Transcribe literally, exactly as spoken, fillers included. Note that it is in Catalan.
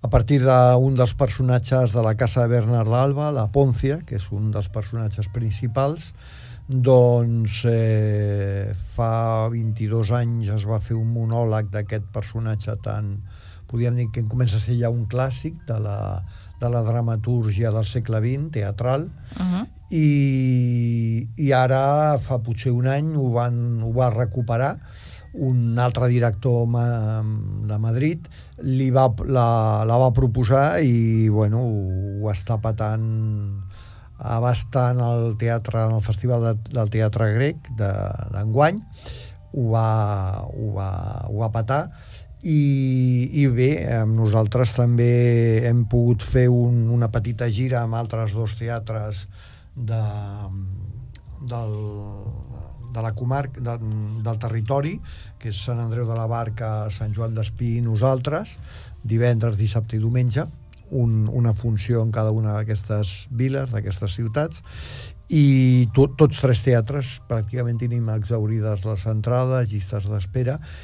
a partir d'un dels personatges de la casa de Bernard d'Alba, la Poncia, que és un dels personatges principals. Doncs eh, fa vint-i-dos anys es va fer un monòleg d'aquest personatge tan, podríem dir que comença a ser ja un clàssic de la, de la dramatúrgia del segle vint, teatral, uh-huh. i, i ara fa potser un any ho, van, ho va recuperar un altre director ma, de Madrid, li va, la, la va proposar i bueno, ho està patant bastant al teatre, en el Festival de, del Teatre Grec d'enguany, ho va, ho va, ho va patar i, i bé, nosaltres també hem pogut fer un, una petita gira amb altres dos teatres de, del, de la comarca, de, del territori, que és Sant Andreu de la Barca, Sant Joan d'Espí i nosaltres, divendres, dissabte i diumenge, Un, una funció en cada una d'aquestes viles, d'aquestes ciutats, i to, tots tres teatres pràcticament tenim exaurides les entrades, llistes d'espera,